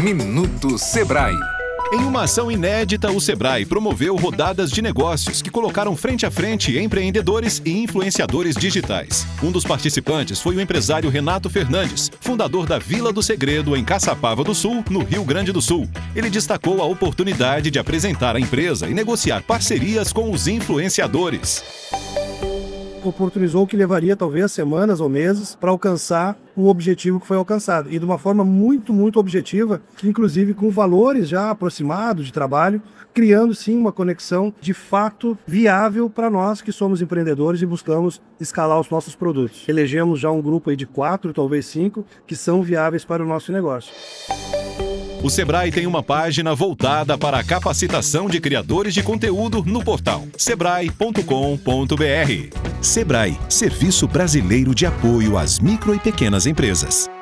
Minuto Sebrae. Em uma ação inédita, o Sebrae promoveu rodadas de negócios que colocaram frente a frente empreendedores e influenciadores digitais. Um dos participantes foi o empresário Renato Fernandes, fundador da Vila do Segredo, em Caçapava do Sul, no Rio Grande do Sul. Ele destacou a oportunidade de apresentar a empresa e negociar parcerias com os influenciadores. Oportunizou que levaria talvez semanas ou meses para alcançar o objetivo que foi alcançado. E de uma forma muito objetiva, inclusive com valores já aproximados de trabalho, criando sim uma conexão de fato viável para nós que somos empreendedores e buscamos escalar os nossos produtos. Elegemos já um grupo aí de 4, talvez 5, que são viáveis para o nosso negócio. O Sebrae tem uma página voltada para a capacitação de criadores de conteúdo no portal sebrae.com.br. Sebrae, Serviço Brasileiro de Apoio às Micro e Pequenas Empresas.